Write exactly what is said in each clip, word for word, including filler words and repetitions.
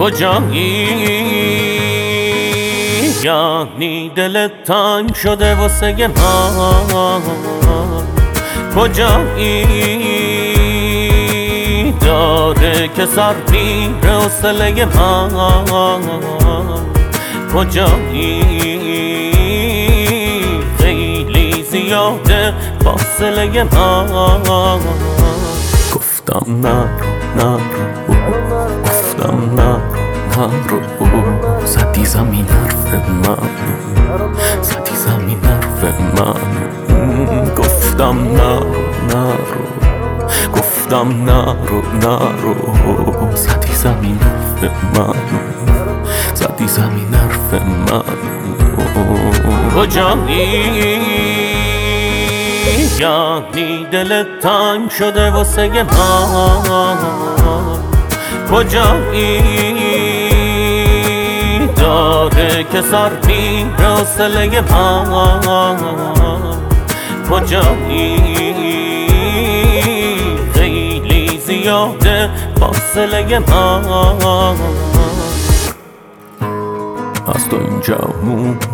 کجایی؟ یعنی دلت تنگ شده واسه من. کجایی؟ داره که سر میره حوصله من. کجایی؟ خیلی زیاده فاصله من. گفتم نه نه گفتم نه نرو، زدی زمین حرف من، زدی زمین حرف من. گفتم نرو نرو، گفتم نرو نرو، زدی زمین حرف من، زدی زمین حرف من. کجایی؟ یعنی دلت تنگ شده واسه من. کجایی؟ داره که سر میره حوصله من. کجایی؟ خیلی زیاده فاصله من. از تو اینجا موند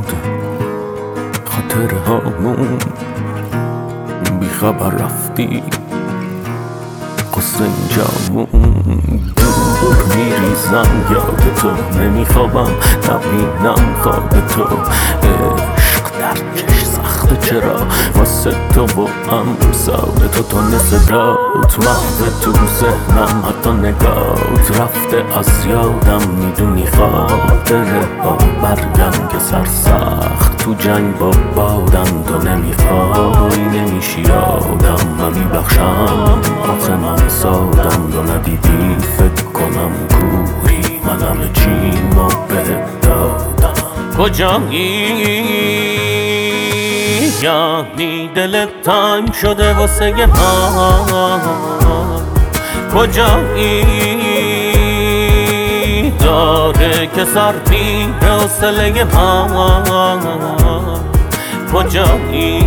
خاطره هامون، بی خبر رفتی قصه اینجا موند. دور میریزم یاد تو، نمیخوابم نبینم خواب تو. عشق در چش سخته چرا واسه تو و هم ساده تو. تو نصدات محوه تو ذهنم، حتی نگات رفته از یادم. میدونی خاطره ها برگم که سرسخت تو جنگ با بادم. تو نمیخوای نمیشی یادم، من میبخشم آخه من سادم. تو ندیدی فکر کنم کوری، من همه چیمو بهت دادم. کجایی؟ یعنی دلت تنگ شده واسه من. کجایی؟ داره که سر میره حوصله من. کجایی؟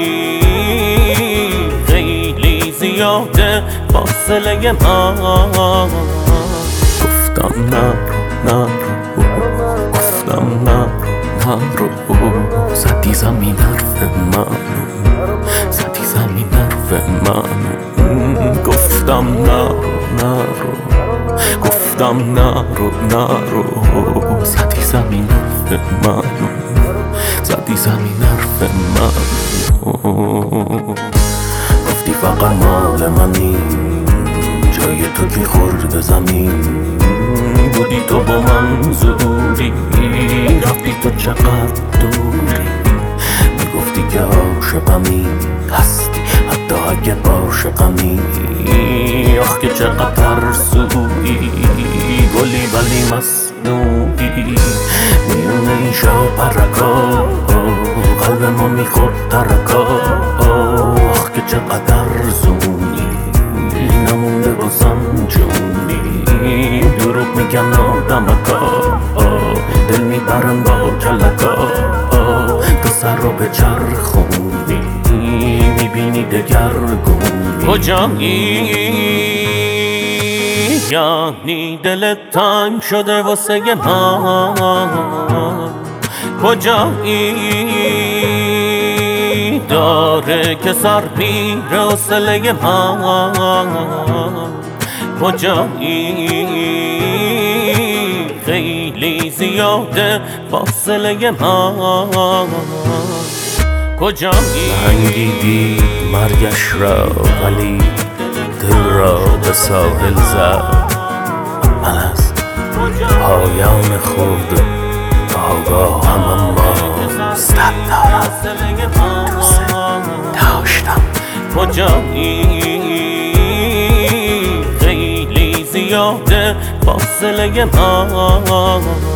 خیلی زیاده فاصله من. گفتم نرو نرو، گفتم نرو نرو، زدی زمین حرف من، زدی زمین حرف من. گفتم نرو نرو، گفتم نرو نرو، زدی زمین حرف من، زدی زمین حرف من. گفتی فقط مال منی، جای تو که خورد زمین. بودی تو با من زوری، رفتی تو چقدر دوری. میگفتی که عاشقمی هستی، حتی اگه عاشقمی. آخ که چقدر ترسویی، گلی ولی مصنوعی. میونه این شا پرکا، قلب ما میخورد ترکا. آخ که چقدر زونی، نمونده بازم جونی. دروغ میگن آدمکا، دل میبرن با کلکا. تو سر رو به چرخونی، میبینی دگرگونی. کجایی؟ یعنی دلت تنگ شده واسه من. کجایی؟ داره که سر میره حوصله من. کجایی؟ خیلی زیاده فاصله من. کجایی؟ انگیدی مرگش را، ولی دل را به ساحل زد. من از پایان خود آگاهم، اما صد دارم دوست داشتم. کجایی؟ خیلی زیاده فاصله من.